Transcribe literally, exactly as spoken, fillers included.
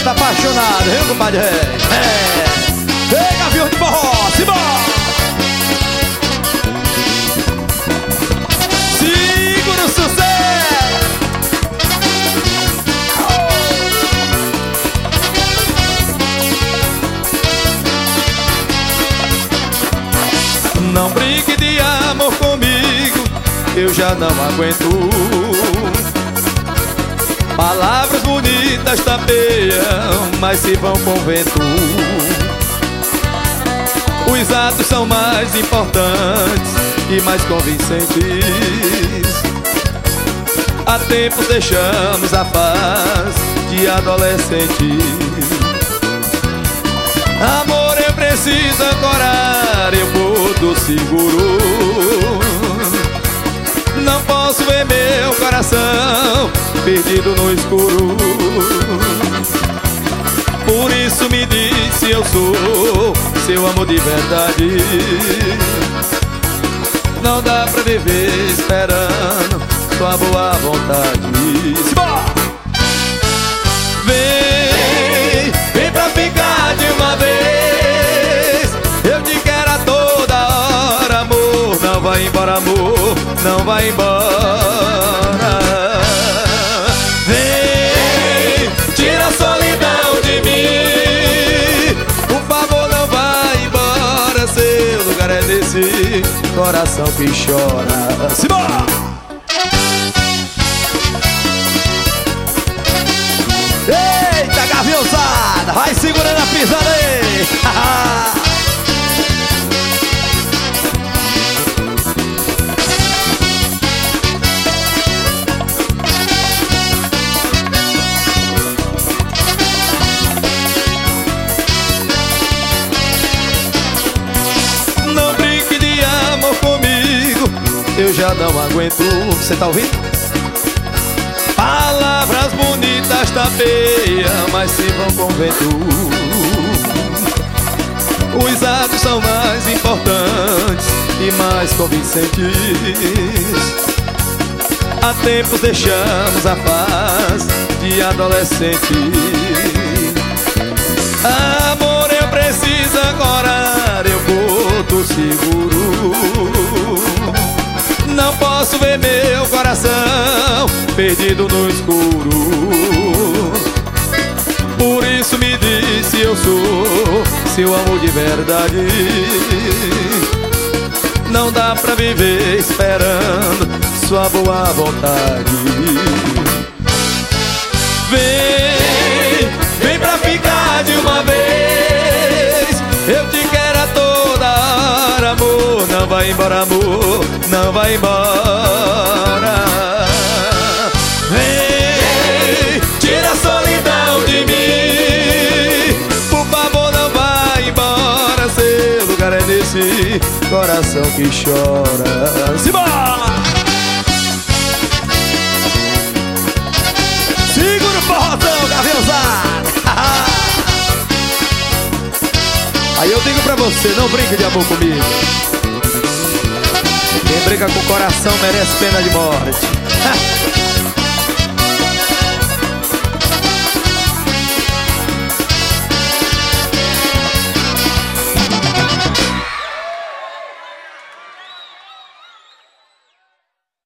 tá apaixonado, viu, compadre? É, ei, gavião de forró, simbora! Segura o sucesso! Não brinque de amor comigo, eu já não aguento. Palavras bonitas tapeiam, mas se vão com vento. Os atos são mais importantes e mais convincentes. Há tempos deixamos a paz de adolescente. Amor, eu preciso ancorar, eu boto seguro. Não posso ver meu coração perdido no escuro. Por isso me diz se eu sou seu amor de verdade. Não dá pra viver esperando sua boa vontade. Simbora! Vem, vem pra ficar de uma vez. Eu te quero a toda hora, amor. Não vai embora, amor, não vai embora. Vem, tira a solidão de mim. Por favor, não vai embora. Seu lugar é nesse coração que chora. Simbora! Eita, gaviãozada, vai segurando a pisada aí. Não brinque de amor comigo, eu já não aguento. Você tá ouvindo? Palavras bonitas tapeiam, mas se vão com vento. Os atos são mais importantes e mais convincentes. Há tempos deixamos a paz de adolescente. Amor, eu preciso ancorar, eu boto seguro. Não posso ver meu coração perdido no escuro. Por isso me diz se eu sou seu amor de verdade. Não dá pra viver esperando sua boa vontade. Vem, vem pra ficar de uma vez. Eu te quero a toda hora, amor. Não vai embora, amor, não vai embora. Vem, tira a solidão de mim. Por favor, não vai embora. Seu lugar é nesse coração que chora. Simbora! Segura o forrozão, gaviãozada. Aí eu digo pra você, não brinque de amor comigo. Quem brinca com o coração merece pena de morte.